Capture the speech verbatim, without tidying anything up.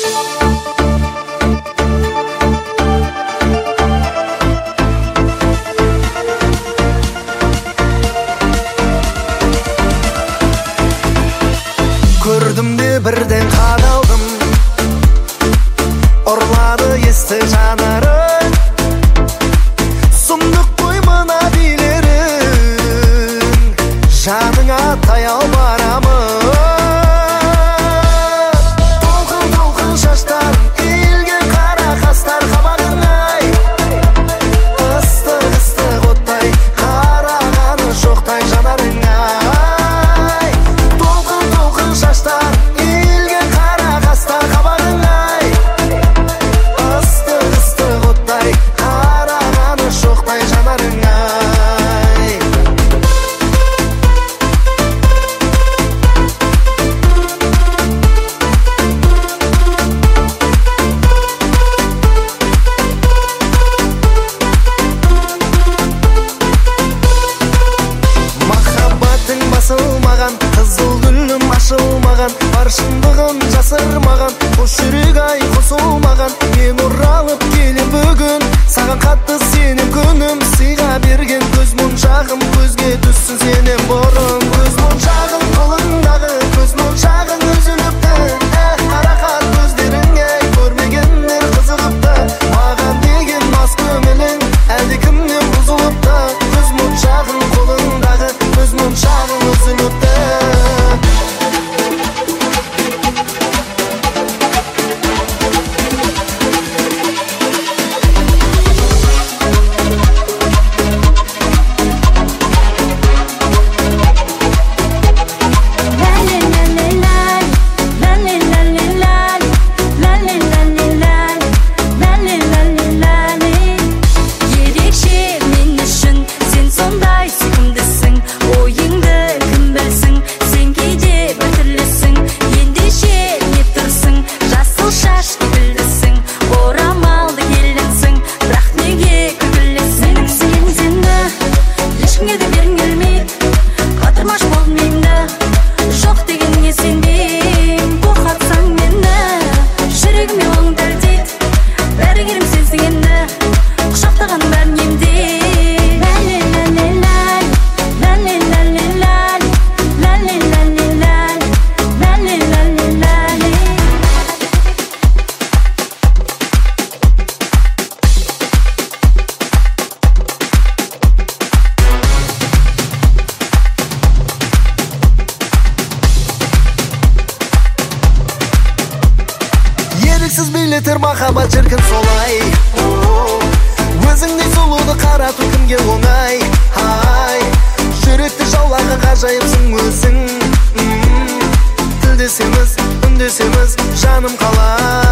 Gördüm de birden kadaldım, orladı esti janarın. Sumduk koymana dilerin, janına tayal baramın. Dolkun dolkun şaşlar, ilge kara kastar kabağın ay. Istık ıstık ottay, karağanı şoktay janarın ay. Dolkun dolkun şaşlar, ilge kara kastar kabağın ay. Istık ıstık ottay, karağanı şoktay janarın ay. Махаббатың басылмаған, қызыл гүлім ашылмаған, бар шындығын жасырмаған, қош жүрек ай қосылмаған. Мен оралып келем бүгін, саған қатты сенем күнім, сыйға берген көз моншағым көзге түссін сенен бұрын. Көз моншағың қолыңдағы, көз моншағың үзіліпті. Әх, қарақат көздеріңе көрмегендер қызығыпты. Маған деген мас көңілің әлде кімнен бұзылыпты. Көз моншағың қолыңдағы, көз моншағың үзіліпті. Еріксіз билетер махаббат шіркін солай. Өзіңдей сұлуды қарату кімге оңай. Ай, жүректі жаулаған ғажайыпсың өзің. Тілдесеміз, үндесеміз, жаным қалай.